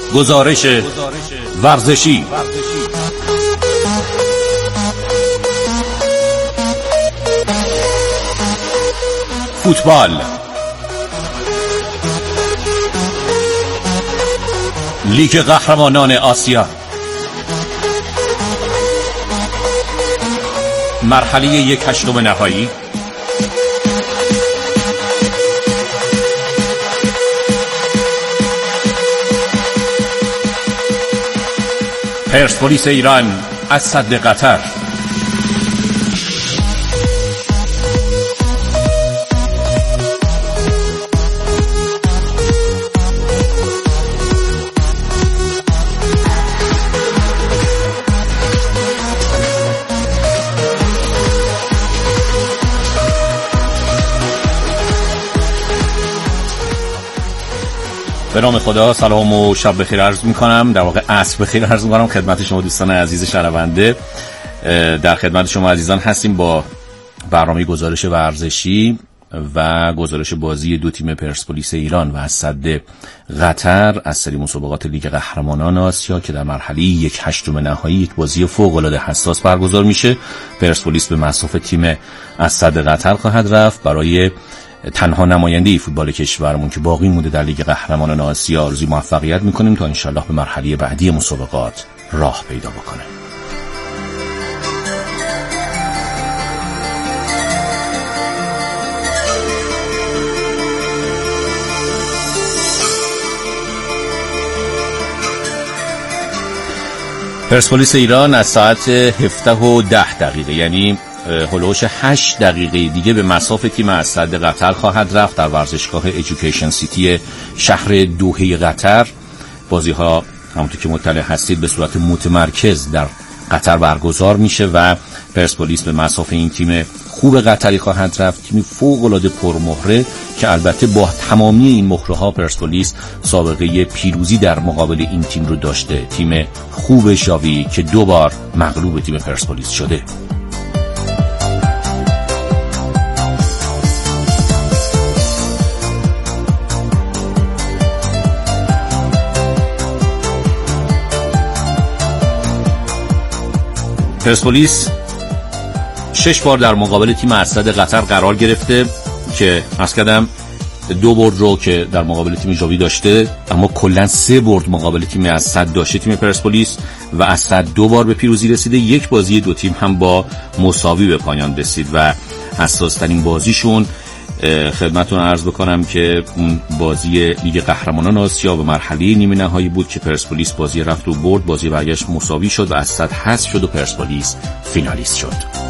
گزارش ورزشی. فوتبال، لیگ قهرمانان آسیا، مرحله 1/8 نهایی، پرسپولیس ایران از سد قطر. به نام خدا، سلام و شب بخیر عرض میکنم، در واقع عصر بخیر عرض میکنم خدمت شما دوستان عزیز شنونده. در خدمت شما عزیزان هستیم با برنامه گزارش ورزشی و گزارش بازی دو تیم پرسپولیس ایران و از سد قطر از سری مسابقات لیگ قهرمانان آسیا که در مرحله 1/8 نهایی یک بازی فوق العاده حساس برگزار میشه. پرسپولیس به مصاف تیم از سد قطر خواهد رفت برای تنها نماینده فوتبال کشورمون که باقی مونده در لیگ قهرمانان آسیا. آرزوی موفقیت میکنیم تا انشالله به مرحله بعدی مسابقات راه پیدا بکنه. پرسپولیس ایران از ساعت 17:10 یعنی هلوش 8 دقیقه دیگه به مصاف تیم از سد قطر خواهد رفت در ورزشگاه ایژوکیشن سیتی شهر دوحه قطر. بازی ها همونطور که مطلع هستید به صورت متمرکز در قطر برگزار میشه و پرسپولیس به مصاف این تیم خوب قطری خواهد رفت، تیمی فوق العاده پرمهره که البته با تمامی این مهره ها پرسپولیس سابقه پیروزی در مقابل این تیم رو داشته. تیم خوب ژاوی که 2 بار مغلوب تیم پرسپولیس شده. پرسپولیس 6 بار در مقابل تیم از سد قطر قرار گرفته که عرض کردم 2 برد رو که در مقابل تیم ژاوی داشته، اما کلا 3 برد مقابل تیم از سد داشته تیم پرسپولیس و از سد 2 بار به پیروزی رسیده. یک بازی دو تیم هم با مساوی به پایان رسید و حساس ترین بازیشون خدمتتون عرض بکنم که اون بازی لیگ قهرمانان آسیا و مرحله نیمه نهایی بود که پرسپولیس بازی رفت و برد، بازی برگشت مساوی شد و از سد حذف شد و پرسپولیس فینالیست شد.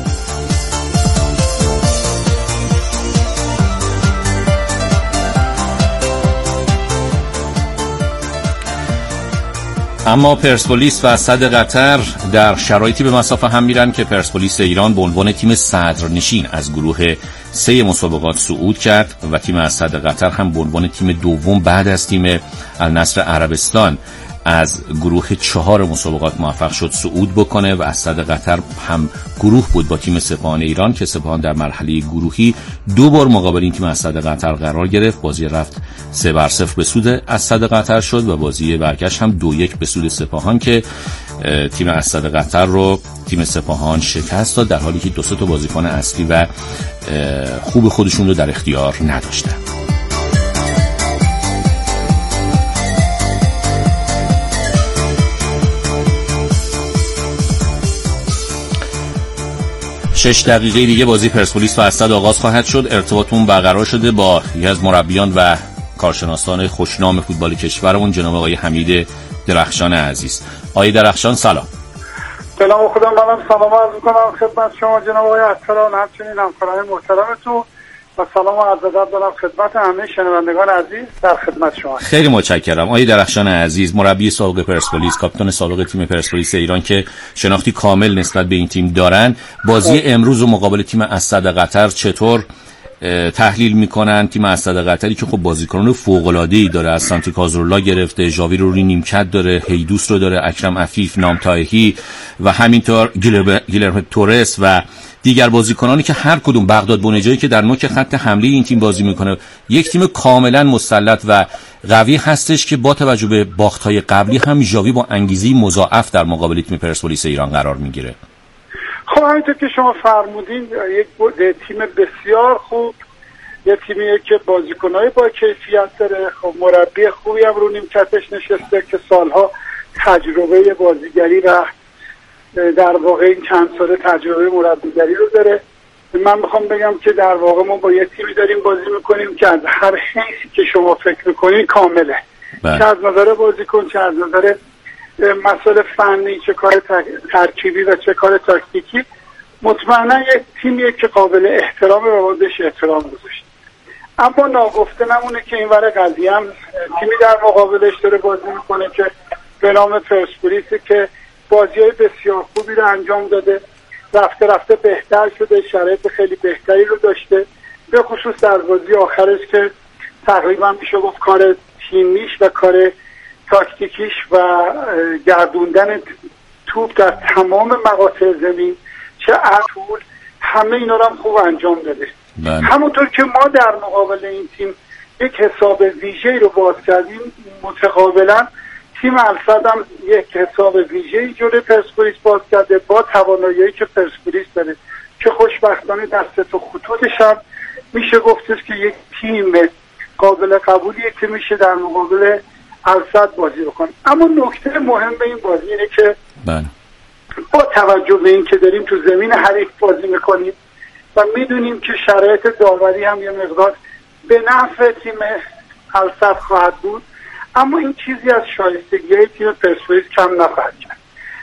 اما پرسپولیس و سد قطر در شرایطی به مصاف هم میرن که پرسپولیس ایران به عنوان تیم صدرنشین از گروه 3 مسابقات صعود کرد و تیم از سد قطر هم به عنوان تیم دوم بعد از تیم النصر عربستان از گروه 4 مسابقات موفق شد صعود بکنه و از سد قطر هم گروه بود با تیم سپاهان ایران که سپاهان در مرحله گروهی 2 بار مقابل این تیم از سد قطر قرار گرفت. بازی رفت 3-0 به سود از سد قطر شد و بازی برگشت هم 2-1 به سود سپاهان که تیم از سد قطر رو تیم سپاهان شکست داد، در حالی که 2-3 تا بازیکن اصلی و خوب خودشون رو در اختیار نداشتن. شش دقیقه دیگه بازی پرسپولیس و اسد آغاز خواهد شد. ارتباطمون برقرار شده با یکی از مربیان و کارشناسان خوشنام فوتبال کشورمون جناب آقای حمید درخشان عزیز. آقای درخشان سلام. سلام خودم سلام عرض می‌کنم خدمت شما جناب آقای اطران، همچنین همکاران محترمتون و سلام و عرض ادب دارم خدمت همه شنوندگان عزیز در خدمت شما. خیلی متشکرم. آقای درخشان عزیز، مربی سابق پرسپولیس، کاپیتان سابق تیم پرسپولیس ایران که شناختی کامل نسبت به این تیم دارن، بازی امروز و مقابل تیم اسد قطر چطور تحلیل میکنن؟ تیم اسد قطری که خب بازیکنان فوق‌العاده‌ای داره، از سانتی کازورلا گرفته، ژاوی رو نیمکت داره، هیدوس رو داره، اکرم عفیف، نام طاهی و همینطور گیلرمو تورس و دیگر بازیکنانی که هر کدوم بغداد بنجایی که در نوک خط حمله این تیم بازی میکنه یک تیم کاملا مسلط و قوی هستش که با توجه به باخت‌های قبلی هم ژاوی با انگیزه مضاعف در مقابل تیم پرسپولیس ایران قرار میگیره. خب همینطور که شما فرمودین یک تیم بسیار خوب، یک تیمیه که بازیکنای با کیفیت داره. خب مربی خوبی هم رو نیمکتش نشسته که سالها تجربه بازیگری و در واقع این چند ساله تجربه مربیگری رو داره. من میخوام بگم که در واقع ما با یک تیمی داریم بازی میکنیم که از هر حیثی که شما فکر میکنین کامله، چه از نظر بازیکن، چه از نظر مسائل فنی، چه کار ترکیبی و چه کار تاکتیکی. مطمئنا یک تیمیه که قابل احترامه و بازش احترام گذاشت. اما ناگفته نمونه که این ور قضیه هم تیمی در مقابلش داره بازی میکنه که به نام پرسپولیس که بازی‌های بسیار خوبی رو انجام داده، رفته رفته بهتر شده، شرایط خیلی بهتری رو داشته، به خصوص در بازی آخرش که تقریبا میشه گفت کار تیمیش و کار تاکتیکیش و گردوندن توپ در تمام مقاطع زمین چه طول همه اینا رو هم خوب انجام داده. همونطور که ما در مقابل این تیم یک حساب ویژه‌ای رو باز کردیم، متقابلا تیم الفد هم یک حساب ویژه‌ای جلوی پرسپولیس باز کرده با توانایی‌ای که پرسپولیس داره که خوشبختانه در سه تا خطوطش هم میشه گفتش که یک تیم قابل قبولیه که میشه در مقابل الفد بازی بکنه. اما نکته مهم به این بازی اینه که با توجه به این که داریم تو زمین حریف بازی میکنیم و میدونیم که شرایط داوری هم یه مقدار به نفع تیم الفد خواهد بود، اما این چیزی از شایستگی تیم پرسپولیس کم نخواهد کرد.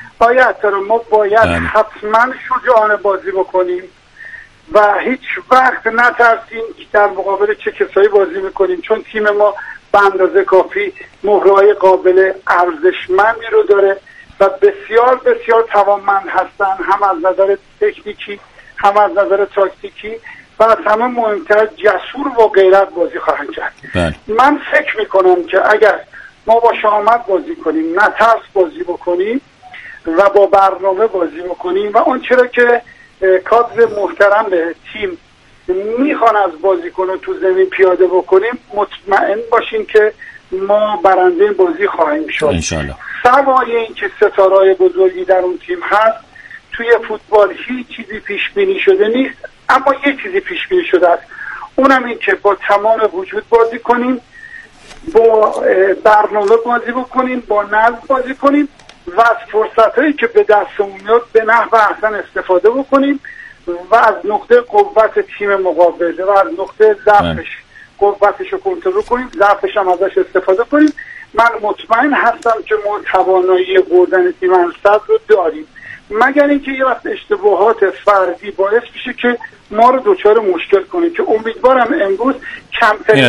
ما باید حتما شجاعانه بازی بکنیم و هیچ وقت نترسیم که در مقابل چه کسایی بازی میکنیم، چون تیم ما به اندازه کافی مهرهای قابل ارزشمندی رو داره و بسیار بسیار توانمند هستن، هم از نظر تکنیکی هم از نظر تاکتیکی و از همه مهمتر جسور و غیرت بازی خواهند کرد. من فکر میکنم که اگر ما با شجاعت بازی کنیم، نترس بازی بکنیم و با برنامه بازی بکنیم و اون چرا که کادر محترم به تیم میخوان از بازیکن تو زمین پیاده بکنیم، مطمئن باشین که ما برنده بازی خواهیم شد انشالله. سوای این که ستاره‌های بزرگی در اون تیم هست، توی فوتبال هیچ چیزی پیش بینی شده نیست، اما یک چیزی پیش بینی شده است، اونم این که با تمام وجود بازی کنیم، با برنامه بازی بکنیم، با نظم بازی کنیم و از فرصتایی که به دستمون میاد به نحو احسن استفاده بکنیم و از نقطه قوت تیم مقابل و از نقطه ضعفش قوتش رو کنترل کنیم، ضعفش هم ازش استفاده کنیم. من مطمئن هستم که ما توانایی بردن تیم الفد رو داریم، مگر اینکه یه وقت اشتباهات فردی باعث میشه که ما رو دچار مشکل کنه، که امیدوارم امروز کمترین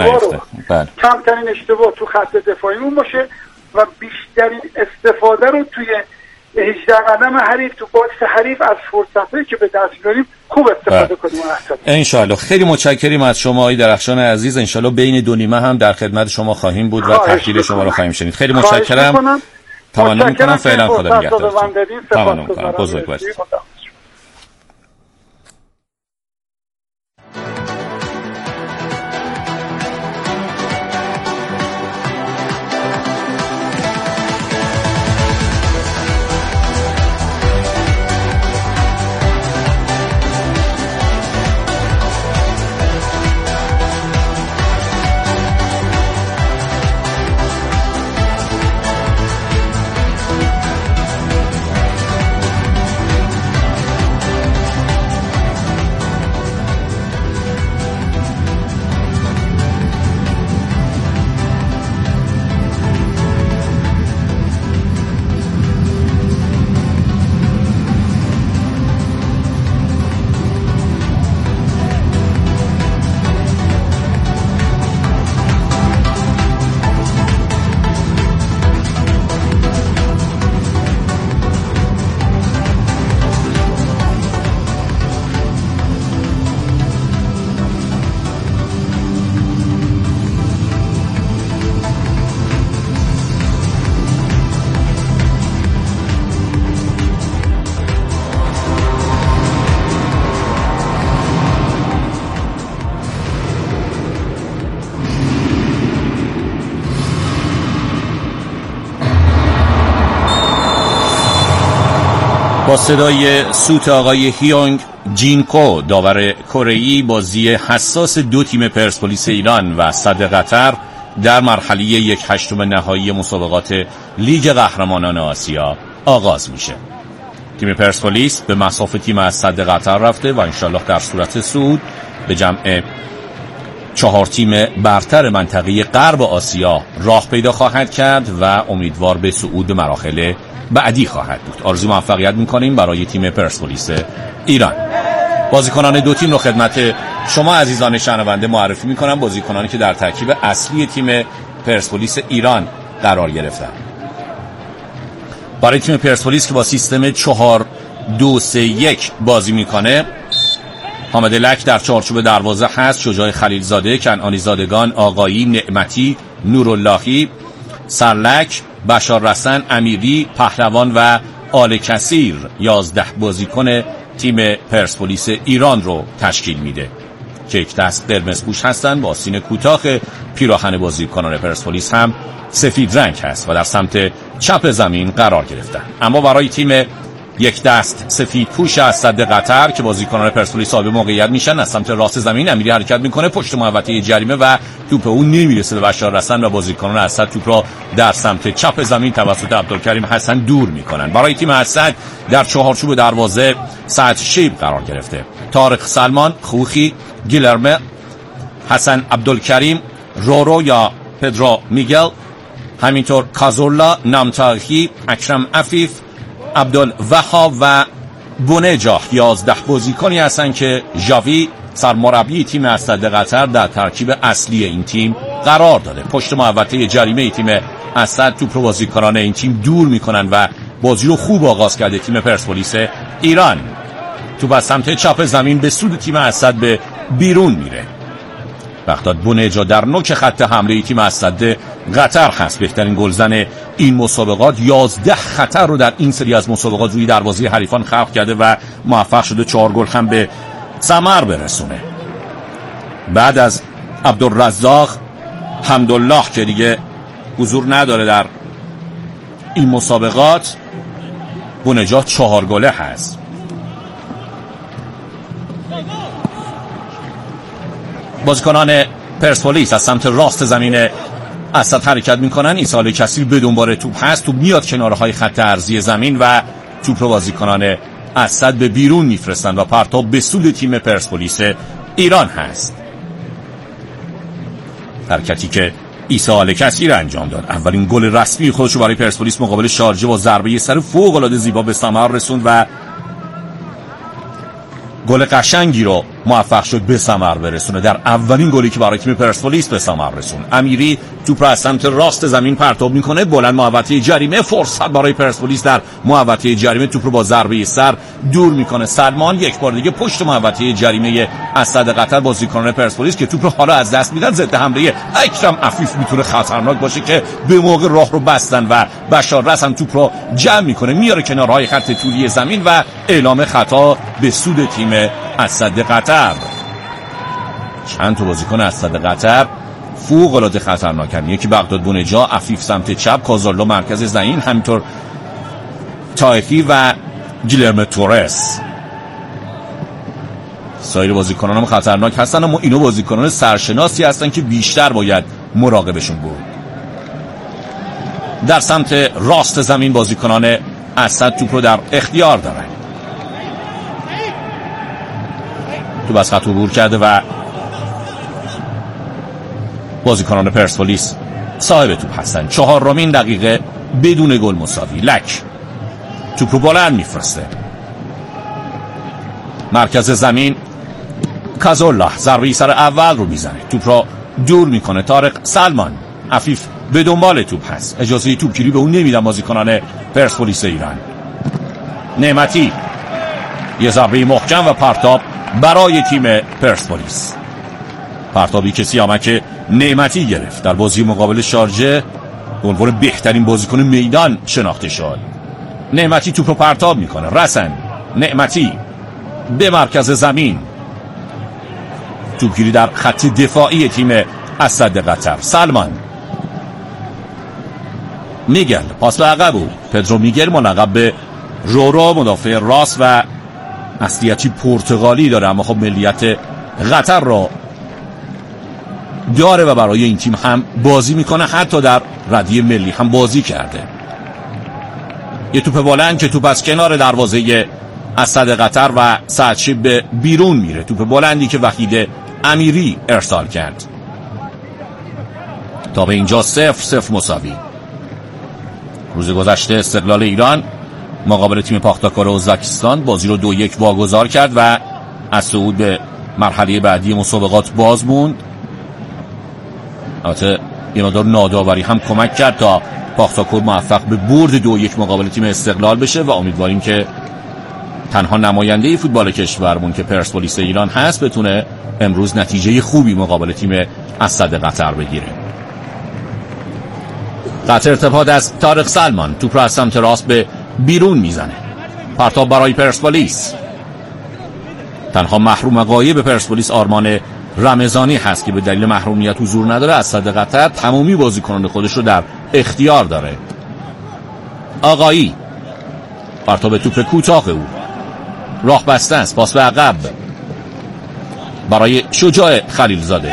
اشتباه تو خط دفاعیمون باشه و بیشترین استفاده رو توی 18 قدم حریف تو باکس حریف از فرصتایی که به دست میاریم خوب استفاده کنیم. انشالله. خیلی متشکریم از شما آقای درخشان عزیز. انشالله بین دو نیمه هم در خدمت شما خواهیم بود و تحلیل شما رو خواهیم شنید. خیلی متشکرم. تمنا میکنم. فعلا خدا نگهدارتون. تمنا میکنم. بزرگ باشید. با صدای سوت آقای هیونگ جینکو، داور کره‌ای، بازی حساس دو تیم پرسپولیس ایران و اسد قطر در مرحله 1/8 نهایی مسابقات لیگ قهرمانان آسیا آغاز میشه. تیم پرسپولیس به مصاف تیم اسد قطر رفته و انشالله در صورت صعود به جمع 4 تیم برتر منطقه غرب آسیا راه پیدا خواهد کرد و امیدوار به صعود به مراحل بعدی خواهد بود. آرزوی موفقیت میکنیم برای تیم پرسپولیس ایران. بازیکنان دو تیم رو خدمت شما عزیزان شنونده معرفی میکنم، بازیکنانی که در ترکیب اصلی تیم پرسپولیس ایران قرار گرفتن. برای تیم پرسپولیس که با سیستم 4-2-3-1 بازی میکنه، حامد لک در چارچوب دروازه هست، شجاع خلیلزاده، کنعانی زادگان، آقایی، نعمتی، نوراللهی، سرلک، بشار رسن، امیری، پهلوان و آل کثیر 11 بازیکن تیم پرسپولیس ایران رو تشکیل میده که یک دست قرمز پوش هستن. با سین کوتاه پیراهن بازیکنان پرسپولیس هم سفید رنگ هست و در سمت چپ زمین قرار گرفتن. اما برای تیم یک دست سفید پوش اسد قطر که بازیکنان پرسپولیس صاحب موقعیت میشن، از سمت راست زمین امیری حرکت میکنه پشت محوطه جریمه و توپ اون نمیرسه به بشار رسن و بازیکنان اسد توپ را در سمت چپ زمین توسط عبدالکریم حسن دور میکنن. برای تیم اسد در چهارچوب دروازه سعد شیب قرار گرفته. طارق سلمان، خوخی، گیلرمه، حسن عبدالکریم، رورو یا پدرو میگل، همینطور کازورلا، نامتاهی، اکرم عفیف، عبدالوهاب و بونجا 11 بازیکنی هستند که ژاوی سرمربی تیم اسد قطر در ترکیب اصلی این تیم قرار داده. پشت محوطه جریمه تیم اسد توپ رو بازیکنان این تیم دور میکنن و بازی رو خوب آغاز کرده تیم پرسپولیس ایران. توپ از سمت چپ زمین به سود تیم اسد به بیرون میره. بغداد بونجا در نوک خط حمله تیم اسد قطر هست، بهترین گلزن این مسابقات. 11 خطر رو در این سری از مسابقات روی دروازه حریفان خلق کرده و موفق شده 4 گل هم به ثمر برسونه. بعد از عبدالرزاق حمدالله که دیگه حضور نداره در این مسابقات، بونجا 4 گله هست. بازیکنان پرسپولیس از سمت راست زمین اسد حرکت میکنن. عیسی آل کثیر به دنبال توپ هست، توپ میاد کنارهای خط عرضی زمین و توپ رو بازیکنان اسد به بیرون میفرستن و پرتاب به سود تیم پرسپولیس ایران هست. حرکتی که عیسی آل کثیر انجام داد، اولین گل رسمی خودش رو برای پرسپولیس مقابل شارجه با ضربه سر فوق العاده زیبا به ثمر رسوند و گل قشنگی رو موفق شد به ثمر برسونه. در اولین گلی که برای تیم پرسپولیس به ثمر رسون، امیری توپ را از سمت راست زمین پرتاب میکنه، بلند محوطه جریمه، فرصت برای پرسپولیس در محوطه جریمه، توپ رو با ضربه سر دور میکنه. سلمان یک بار دیگه پشت محوطه جریمه اسد قطر، بازیکنان پرسپولیس که توپ رو حالا از دست میدن. ضد حمله اکرم عفیف میتونه خطرناک باشه که به موقع راه رو بستن و بشار رسن توپ رو جمع میکنه، میاره کنارهای خط طولی زمین و اعلام خطا به سود تیم اسد قطر. چند تا بازیکن اسد قطر فوق العاده خطرناکن. یکی بغداد بونجا، عفیف سمت چپ، کازارلا مرکز زمین، همینطور تایفی و گیلرمه تورس. سایر بازیکنان هم خطرناک هستن، اما اینا بازیکنان سرشناسی هستن که بیشتر باید مراقبشون بود. در سمت راست زمین بازیکنان اسد توپ رو در اختیار دارن. توپ از خط عبور کرده و بازیکنان پرسپولیس صاحب توپ هستن. 4مین دقیقه بدون گل مساوی. لک توپ رو بلند میفرسته مرکز زمین. کازورلا ضربه سر اول رو میزنه، توپ را دور میکنه. طارق سلمان، عفیف به دنبال توپ هست، اجازه توپگیری به اون نمیدن بازیکنان پرسپولیس ایران. نعمتی یه ضربه محکم و پرتاب برای تیم پرسپولیس. پرتابی که سیامک نعمتی گرفت در بازی مقابل شارجه، به عنوان بهترین بازیکن میدان شناخته شد. نعمتی توپ رو پرتاب میکنه. رسن نعمتی به مرکز زمین، توپگیری در خط دفاعی تیم اسد قطر. سلمان، میگل پاس به عقب بود. پدرو میگل ملقب به رورو مدافع راست و اصلیتی پرتغالی داره، اما خب ملیت قطر را داره و برای این تیم هم بازی میکنه، حتی در ردیه ملی هم بازی کرده. یه توپ بلند که توپ از کنار دروازه اسد قطر و سعدشیب به بیرون میره. توپ بلندی که وحید امیری ارسال کرد. تا به اینجا 0-0 مساوی. روز گذشته استقلال ایران مقابل تیم پاختاکار ازبکستان بازی رو 2-1 واگذار کرد و از صعود به مرحله بعدی مسابقات باز موند. البته یه مقدار ناداوری هم کمک کرد تا پاختاکور موفق به برد 2-1 مقابل تیم استقلال بشه و امیدواریم که تنها نماینده فوتبال کشورمون که پرسپولیس ایران هست بتونه امروز نتیجه خوبی مقابل تیم اسد قطر بگیره. قطع ارتباط از طارق سلمان، توپ را از سمت راست به بیرون میزنه. پرتاب برای پرسپولیس. تنها محروم غایب پرسپولیس آرمان رمضانی هست که به دلیل محرومیت حضور نداره. اسد قطر تمامی بازیکنان خودش رو در اختیار داره. آقایی پرتاب توپ کوتاه او، راه بسته است، پاس به عقب برای شجاع خلیلزاده.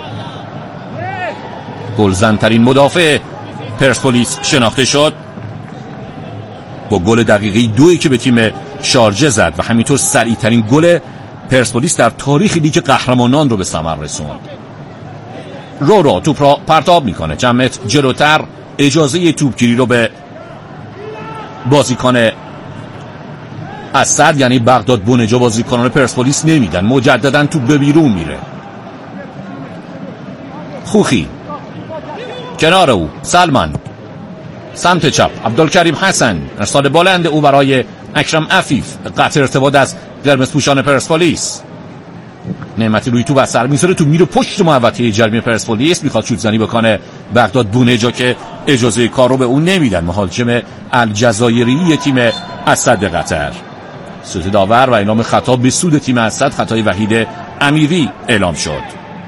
گلزن‌ترین مدافع پرسپولیس شناخته شد با گل دقیقه 2 که به تیم شارجه زد و همینطور سریع‌ترین گل پرسپولیس در تاریخ لیگ قهرمانان رو به ثمر رسوند. رورو توپ را پرتاب میکنه. جمعیت جلوتر، اجازه توپگیری رو به بازیکن اسد یعنی بغداد بونجا بازیکنان پرسپولیس نمیدن. مجددا توپ به بیرون میره. خوخی کنار او، سلمان سمت چپ، عبدالکریم حسن ارسال بلند او برای اکرم عفیف. قطع ارتباط از قرمز پوشان پرسپولیس. نعمتی روی توپ از سر میذاره، تو میره پشت محوطه جریمه پرسپولیس. میخواد شوت زنی بکنه بغداد بونجا که اجازه کار رو به اون نمیدن. مهاجم الجزایری تیم اسد قطر. سوت داور و اعلام خطا به سود تیم اسد، خطای وحید امیری اعلام شد.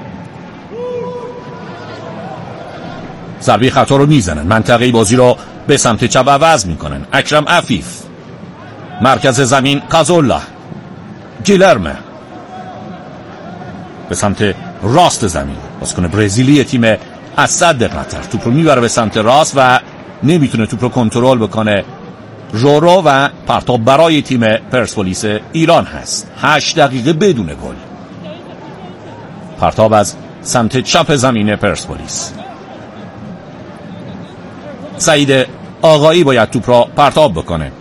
ضربه خطا رو میزنن. منطقه بازی رو به سمت چپ عوض میکنن. اکرم عفیف، مرکز زمین کازولا، گیلرمه به سمت راست زمین. بازیکن برزیلی تیم اسد قطر توپ رو میبره به سمت راست و نمیتونه توپ رو کنترل بکنه. رورو و پرتاب برای تیم پرسپولیس ایران هست. 8 دقیقه بدون گل. پرتاب از سمت چپ زمین پرسپولیس. سعید آقایی باید توپ را پرتاب بکنه.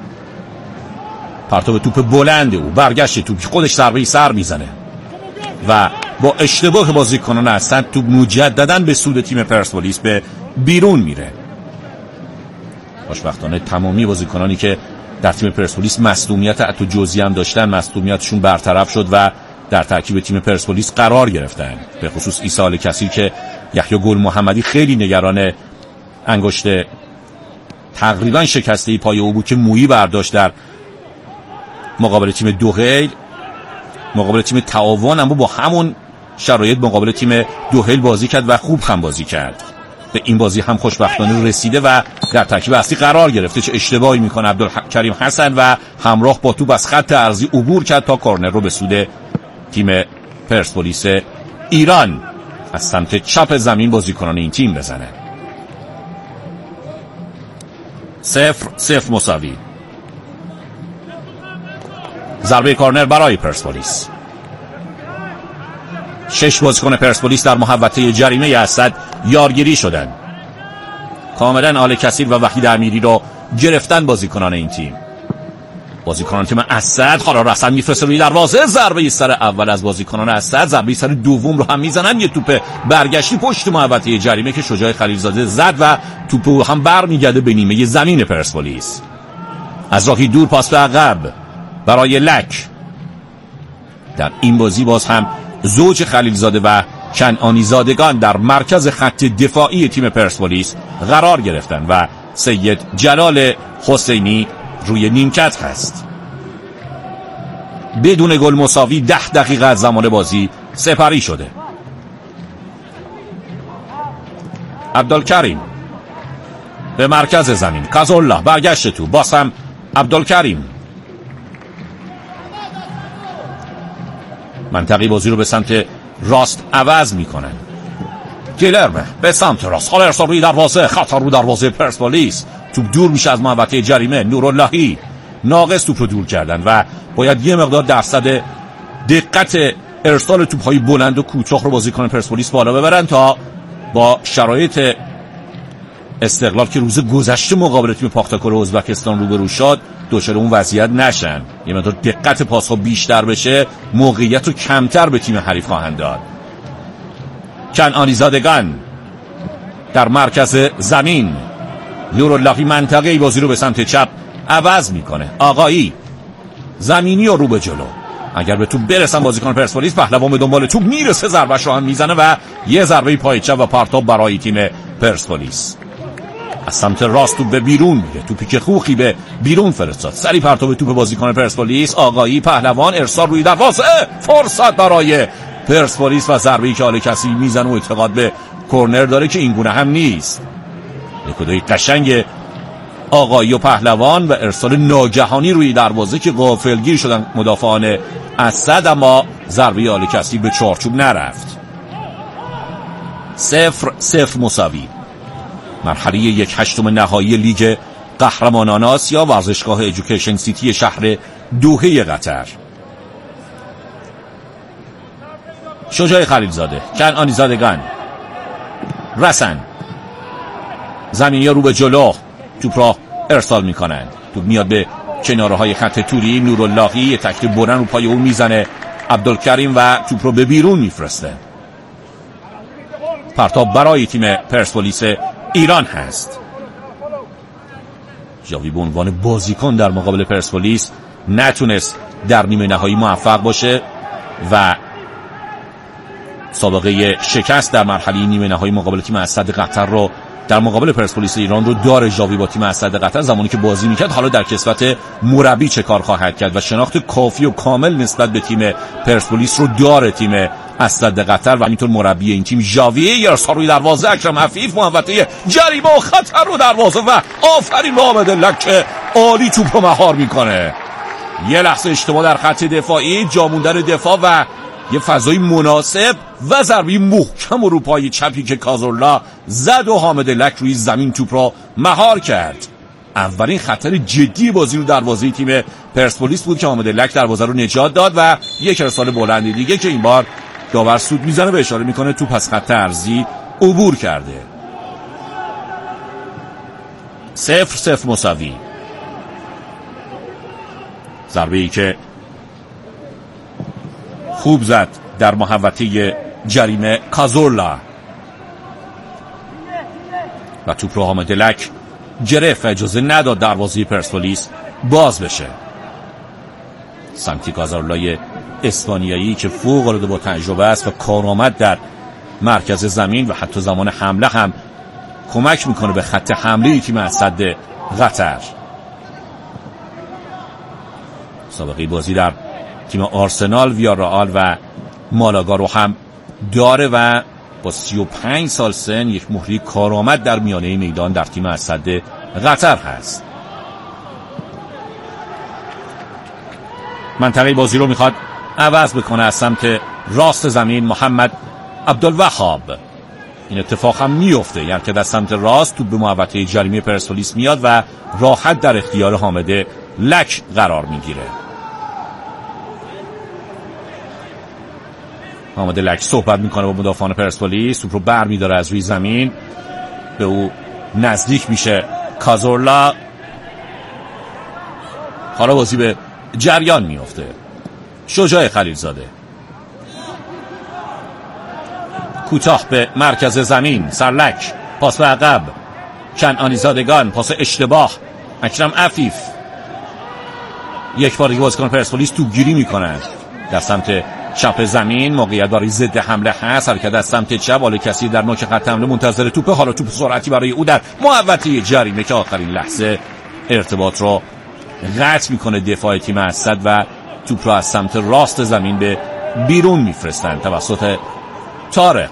پرتاب توپ بلند او، برگشت توپ، خودش ضربه سر میزنه و با اشتباه بازیکنان هستن توپ مجددا به سود تیم پرسپولیس به بیرون میره. خوشبختانه تمامی بازیکنانی که در تیم پرسپولیس مصدومیت حتی جزئی هم داشتن، مصدومیتشون برطرف شد و در ترکیب تیم پرسپولیس قرار گرفتن. به خصوص عیسی الکثیر که یحیی گل محمدی خیلی نگران انگشت تقریبا شکسته پای او بود که مویی برداشت در مقابل تیم دوهیل، مقابل تیم تعاون، اما با همون شرایط مقابل تیم دوهیل بازی کرد و خوب هم بازی کرد. به این بازی هم خوشبختانه رسیده و در ترکیب اصلی قرار گرفته. چه اشتباهی میکنه عبدالکریم حسن و همراه با توپ از خط عرضی عبور کرد تا کورنر رو به سود تیم پرسپولیس ایران از سمت چپ زمین بازیکنان این تیم بزنه. 0-0 مساوی. ضربه کورنر برای پرسپولیس. 6 بازیکن پرسپولیس در محوطه جریمه اسد یارگیری شدن. کاملا الکثیر و وحید امیری رو گرفتن بازیکنان این تیم. بازیکنان تیم اسد قرار رسن میفرسته روی دروازه. ضربه سر اول از بازیکنان اسد، ضربه سر دوم رو هم میزنن. یه توپ برگشتی پشت محوطه جریمه که شجاع خلیلزاده زد و توپ هم برمیگرده به نیمه زمین پرسپولیس. از راهی دور پاس به عقب برای لک. در این بازی باز هم زوج خلیلزاده و کنعانی زادگان در مرکز خط دفاعی تیم پرسپولیس قرار گرفتن و سید جلال حسینی روی نیمکت هست. بدون گل مساوی 10 دقیقه از زمان بازی سپری شده. عبدالکریم به مرکز زمین، کازولا برگشت تو، باز هم عبدالکریم منطقی بازی رو به سمت راست عوض میکنن. گیلرمه به سمت راست، حالا ارسال روی دروازه، خطر رو دروازه پرسپولیس. توپ دور میشه از محوطه جریمه. نوراللهی ناقص توپ رو دور کردن و باید یه مقدار درصد دقت ارسال توپ‌های بلند و کوتاه رو بازیکن پرسپولیس بالا ببرن تا با شرایط استقلال که روز گذشته مقابل تیم پاختاکور ازبکستان روبرو شد دچار اون وضعیت نشن. یه مقدار دقت پاس‌ها بیشتر بشه، موقعیت رو کمتر به تیم حریف خواهند داد. کنعانی زادگان در مرکز زمین. نوراللهی منطقه بازی رو به سمت چپ عوض میکنه. آقایی زمینی و رو به جلو. اگر به توپ برسن بازیکن پرسپولیس، پهلوان به دنبال توپ میرسه، ضربه‌اش رو هم میزنه و یه ضربه پای چپ و پرتاب برای تیم پرسپولیس. از سمت راست توپ به بیرون میره، توپی که خوخی به بیرون فرستاد. سری پرتاب توپ بازیکن پرسپولیس. آقایی پهلوان ارسال روی دروازه، فرصت برای پرسپولیس و ضربه‌ای که حالا کسی میزنه و اعتقاد به کرنر داره که این گونه هم نیست. یک قشنگ آقایی و پهلوان و ارسال ناگهانی روی دروازه که غافلگیر شدن مدافعان اسد، اما ضربه آل کسی به چارچوب نرفت. 0-0 مساوی. مرحله 1/8 نهایی لیگ قهرمانان آسیا، ورزشگاه ایژوکیشن سیتی شهر دوحه قطر. شجاع خلیلزاده، کنعانی زادگان، رسن زمینی رو به جلو، توپ را ارسال میکنند. توپ میاد به کناره های خط توری. نوراللهی یه تکلیف بلند رو پای اون میزنه عبدالکریم و توپ رو به بیرون میفرسته. پرتاب برای تیم پرسپولیس ایران هست. جاوی به عنوان بازیکن در مقابل پرسپولیس نتونست در نیمه نهایی موفق باشه و سابقه شکست در مرحله نیمه نهایی مقابل تیم اسد قطر رو در مقابل پرسپولیس ایران رو داره جاوی با تیم اسد قطر زمانی که بازی میکرد. حالا در کسوت مربی چه کار خواهد کرد و شناخت کافی و کامل نسبت به تیم پرسپولیس رو داره تیم اسد قطر و همینطور مربی این تیم جاوی. ارسال روی دروازه، اکرم عفیف محوطه جریمه و خطر رو دروازه و آفرین به حامد لک که عالی توپ رو مهار میکنه. یه لحظه اشتباه در خط دفاعی، جا موندن دفاع و یه فضای مناسب و ضربه محکم و رو پای چپی که کازورلا زد و حامد لک روی زمین توپ را مهار کرد. اولین خطر جدی بازی رو دروازه تیم پرسپولیس بود که حامد لک دروازه رو نجات داد و یک ارسال بلند دیگه که این بار داور سود میزنه به اشاره میکنه توپ از خط عرضی عبور کرده. 0-0 مساوی. ضربه ای که خوب زد در محوطه جریمه کازورلا و توپ رو حامد لک گرفت و اجازه نداد دروازه پرسپولیس باز بشه. سانتی کازورلای اسپانیایی که فوق العاده با تجربه است و کارآمد در مرکز زمین و حتی زمان حمله هم کمک میکنه به خط حمله تیم اسد قطر. سابقه بازی در تیم آرسنال، ویارئال و مالاگا رو هم داره و با 35 سال سن یک مهره کارآمد در میانه میدان در تیم اسد قطر هست. منطقه بازی رو میخواد عوض بکنه از سمت راست زمین. محمد عبدالوهاب. این اتفاق هم میفته، یعنی که در سمت راست توپ به محوطه جریمه پرسپولیس میاد و راحت در اختیار حامد لک قرار میگیره. حامد لک صحبت میکنه با مدافعان پرسپولیس، توپ رو بر میداره از روی زمین، به او نزدیک میشه کازورلا. حالا بازی به جریان میفته. شجاع خلیلزاده کوتاه به مرکز زمین، سرلک پاس به عقب، کنعانی زادگان پاس اشتباه، اکرم عفیف. یک بار دیگه بازیکن پرسپولیس توپگیری میکنند در سمت چپ زمین. موقعیت برای ضد حمله هست، حرکت از سمت چپ، آل کسی در نوک خط حمله منتظر توپه. حالا توپ سرعتی برای او در محوطه جریمه که آخرین لحظه ارتباط رو قطع میکنه دفاع تیم اسد و توپ رو از سمت راست زمین به بیرون میفرستند توسط طارق.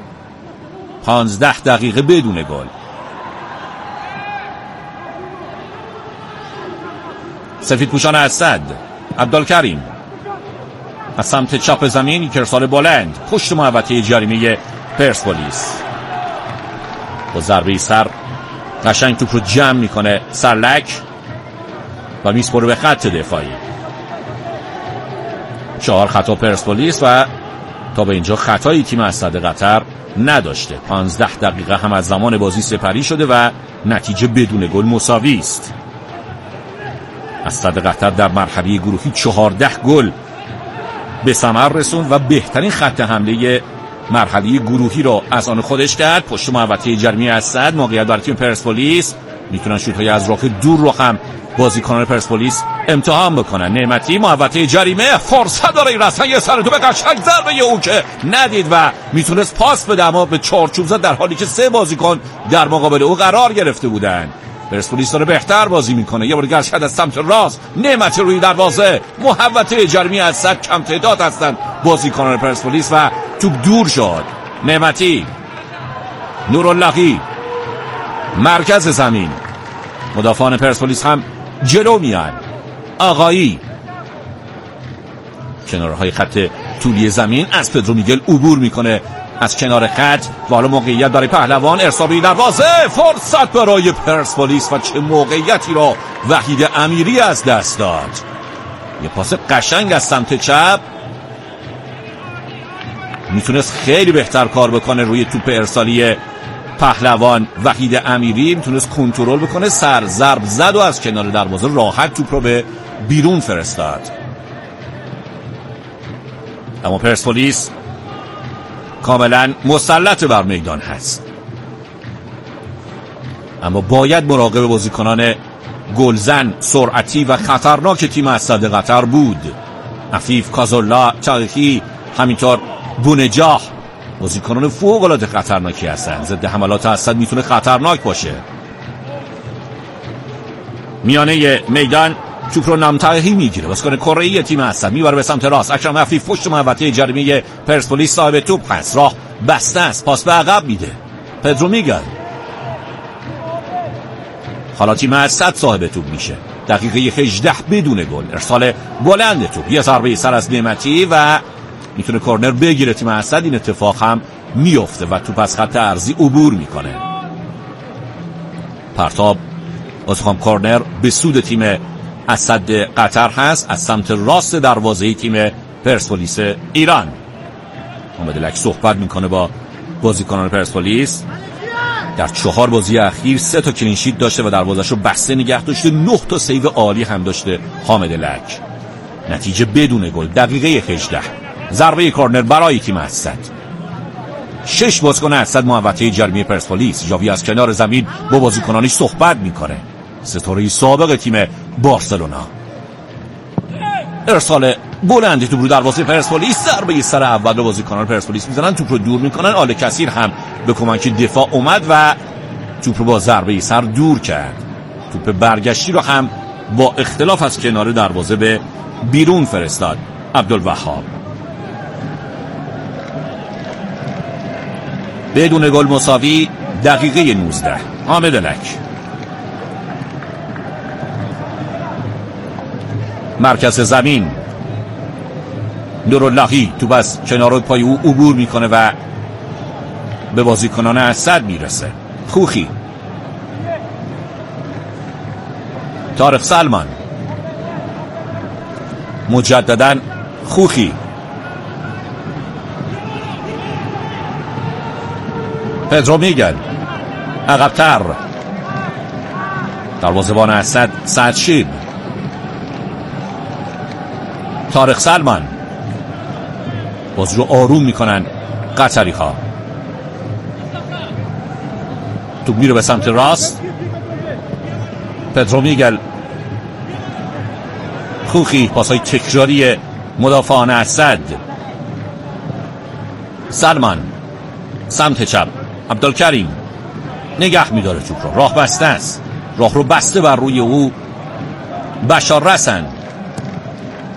15 دقیقه بدون گل. سفیدپوشان اسد. عبدالکریم از سمت چپ زمین، یک ارسال بلند پشت محوطه جریمه پرسپولیس. با ضربه سر قشنگ توپ رو جمع میکنه سرلک و میسپره به خط دفاعی. 4 خطا پرسپولیس و تا به اینجا خطای تیم اسد قطر نداشته. 15 دقیقه هم از زمان بازی سپری شده و نتیجه بدون گل مساوی است. اسد قطر در مرحله گروهی 14 گل به ثمر رسوند و بهترین خط حمله مرحله گروهی رو از آن خودش کرد. پشت محوطه جریمه اسد موقعیت برای تیم پرسپولیس. میتونن شوت‌های از راه دور رو هم بازیکنان پرسپولیس امتحان بکنن. نعمتی محوطه جریمه فرصت داره، این رسن یه سر توپ قشنگ ضربه او که ندید و میتونست پاس بده اما به چارچوب زد، در حالی که 3 بازیکن در مقابل او قرار گرفته بودن. پرسپولیس داره بهتر بازی میکنه. یه بار گرشد از سمت راست، نعمتی روی دروازه، محوطه جریمه اسد کم تعداد هستند بازیکنان پرسپولیس و توپ دور شد. نعمتی، نوراللهی، مرکز زمین، مدافعان پرسپولیس هم جلو میان. آقایی کنارهای خط طولی زمین از پدرو میگل عبور میکنه از کنار خط و حالا موقعیت برای پهلوان، ارسال روی دروازه، فرصت برای پرسپولیس و چه موقعیتی را وحید امیری از دست داد. یه پاس قشنگ از سمت چپ، میتونست خیلی بهتر کار بکنه روی توپ ارسالی پهلوان. وحید امیری میتونست کنترل بکنه، سر ضرب زد و از کنار دروازه راحت توپ رو به بیرون فرستاد. اما پرسپولیس کاملا مسلط بر میدان هست، اما باید مراقب بازیکنان گلزن، سرعتی و خطرناک تیم اسد قطر بود. عفیف، کازولا، تاریخی، همینطور بونجاه بازیکنان فوق العاده خطرناکی هستند. ضد حملات اسد میتونه خطرناک باشه. میانه میدان توپ رو نامتاهی میگیره، بازیکن کره‌ای تیم اسد میبره به سمت راست. اکرم عفیف پشت محوطه جریمه پرسپولیس صاحب توپ هست، راه بسته است، پاس به عقب میده. پدرو میگل، حالا تیم اسد صاحب توپ میشه. دقیقه 18 بدون گل، ارسال بلند توپ، یه ضربه سر از نعمتی و میتونه کورنر بگیره تیم اسد. این اتفاق هم میفته و توپ از خط عرضی عبور میکنه. پرتاب بازیکن کورنر به سود تیم اسد قطر هست از سمت راست دروازه تیم پرسپولیس ایران. حامد لک صحبت میکنه با بازیکنان پرسپولیس. در 4 بازی اخیر 3 تا کلین شیت داشته و دروازه‌اش رو بسته نگه داشته. 9 تا سیو عالی هم داشته حامد لک. نتیجه بدون گل. دقیقه 18 ضربه کورنر برای تیم اسد. 6 بازیکن اسد محوطه جریمه پرسپولیس. جاوی از کنار زمین با بازیکنانش صحبت میکنه. ستاره سابق تیم بارسلونا. ارسال بلند توپ رو دروازه پرسپولیس، ضربه سر اول رو بازیکنان پرسپولیس میزنن، توپ رو دور میکنن. آل کثیر هم به کمک دفاع اومد و توپ رو با ضربه سر دور کرد. توپ برگشتی رو هم با اختلاف از کنار دروازه به بیرون فرستاد عبدالوهاب. بدون گل مساوی. دقیقه 19 حامد لک، مرکز زمین، نوراللهی توپ از کنار پای او عبور میکنه و به بازیکنان اسد میرسه. خوخی، طارق سلمان، مجددا خوخی، پدرو میگل عقب‌تر، دروازه‌بان اسد سعد شیب، طارق سلمان. بازی رو آروم میکنن قطری ها. توپ میره به سمت راست. پدرو میگل، خوخی، پاسای تکراری مدافعان اسد. سلمان سمت چپ، عبدالکریم نگه میداره توپ رو، راه بسته است، راه رو بسته بر روی او بشار رسن.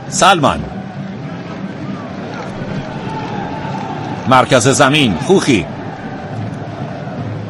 سلمان، مرکز زمین، خوخی،